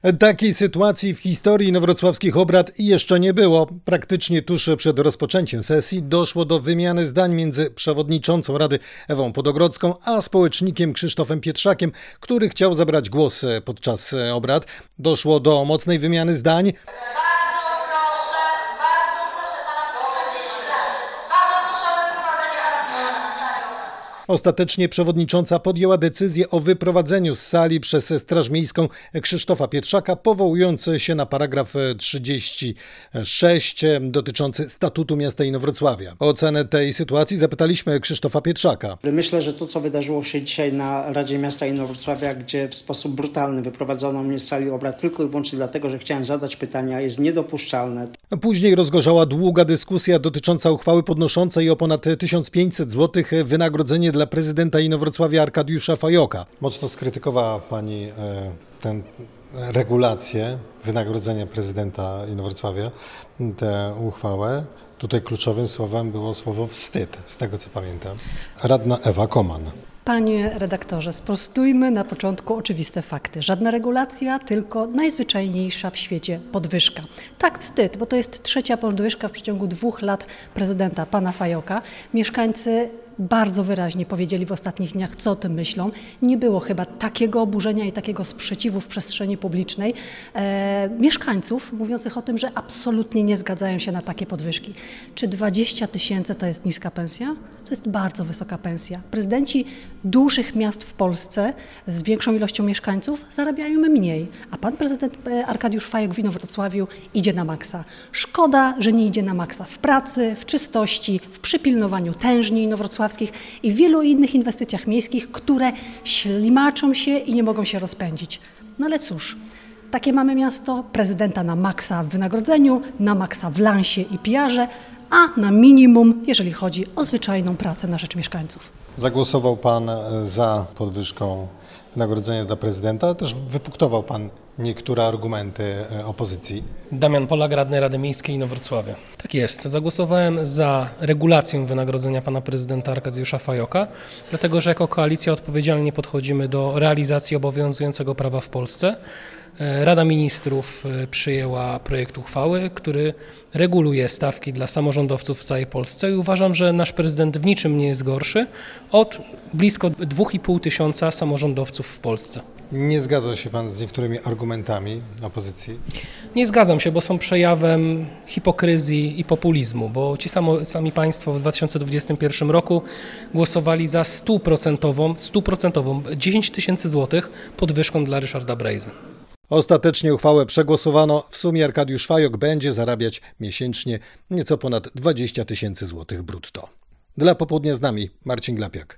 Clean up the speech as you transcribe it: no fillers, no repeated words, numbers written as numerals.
Takiej sytuacji w historii inowrocławskich obrad jeszcze nie było. Praktycznie tuż przed rozpoczęciem sesji doszło do wymiany zdań między przewodniczącą Rady Ewą Podogrodzką a społecznikiem Krzysztofem Pietrzakiem, który chciał zabrać głos podczas obrad. Doszło do mocnej wymiany zdań. Ostatecznie przewodnicząca podjęła decyzję o wyprowadzeniu z sali przez Straż Miejską Krzysztofa Pietrzaka, powołując się na paragraf 36 dotyczący statutu miasta Inowrocławia. O ocenę tej sytuacji zapytaliśmy Krzysztofa Pietrzaka. Myślę, że to, co wydarzyło się dzisiaj na Radzie Miasta Inowrocławia, gdzie w sposób brutalny wyprowadzono mnie z sali obrad tylko i wyłącznie dlatego, że chciałem zadać pytania, jest niedopuszczalne. Później rozgorzała długa dyskusja dotycząca uchwały podnoszącej o ponad 1500 zł wynagrodzenie dla prezydenta Inowrocławia Arkadiusza Fajoka. Mocno skrytykowała pani tę regulację wynagrodzenia prezydenta Inowrocławia, tę uchwałę. Tutaj kluczowym słowem było słowo wstyd, z tego co pamiętam. Radna Ewa Koman. Panie redaktorze, sprostujmy na początku oczywiste fakty. Żadna regulacja, tylko najzwyczajniejsza w świecie podwyżka. Tak, wstyd, bo to jest trzecia podwyżka w przeciągu 2 lat prezydenta pana Fajoka. Mieszkańcy bardzo wyraźnie powiedzieli w ostatnich dniach, co o tym myślą. Nie było chyba takiego oburzenia i takiego sprzeciwu w przestrzeni publicznej mieszkańców mówiących o tym, że absolutnie nie zgadzają się na takie podwyżki. Czy 20 000 to jest niska pensja? To jest bardzo wysoka pensja. Prezydenci dużych miast w Polsce z większą ilością mieszkańców zarabiają mniej, a pan prezydent Arkadiusz Fajok w Inowrocławiu idzie na maksa. Szkoda, że nie idzie na maksa w pracy, w czystości, w przypilnowaniu tężni inowrocławskich i w wielu innych inwestycjach miejskich, które ślimaczą się i nie mogą się rozpędzić. No ale cóż, takie mamy miasto, prezydenta na maksa w wynagrodzeniu, na maksa w lansie i PR-ze, a na minimum, jeżeli chodzi o zwyczajną pracę na rzecz mieszkańców. Zagłosował pan za podwyżką wynagrodzenia dla prezydenta, też wypunktował pan niektóre argumenty opozycji. Damian Polak, radny Rady Miejskiej Inowrocławia. Tak jest, zagłosowałem za regulacją wynagrodzenia pana prezydenta Arkadiusza Fajoka, dlatego że jako koalicja odpowiedzialnie podchodzimy do realizacji obowiązującego prawa w Polsce. Rada Ministrów przyjęła projekt uchwały, który reguluje stawki dla samorządowców w całej Polsce i uważam, że nasz prezydent w niczym nie jest gorszy od blisko 2500 samorządowców w Polsce. Nie zgadza się pan z niektórymi argumentami opozycji? Nie zgadzam się, bo są przejawem hipokryzji i populizmu, bo ci sami państwo w 2021 roku głosowali za 100% 10 000 złotych podwyżką dla Ryszarda Brejzy. Ostatecznie uchwałę przegłosowano. W sumie Arkadiusz Fajok będzie zarabiać miesięcznie nieco ponad 20 000 złotych brutto. Dla Popołudnia z nami Marcin Glapiak.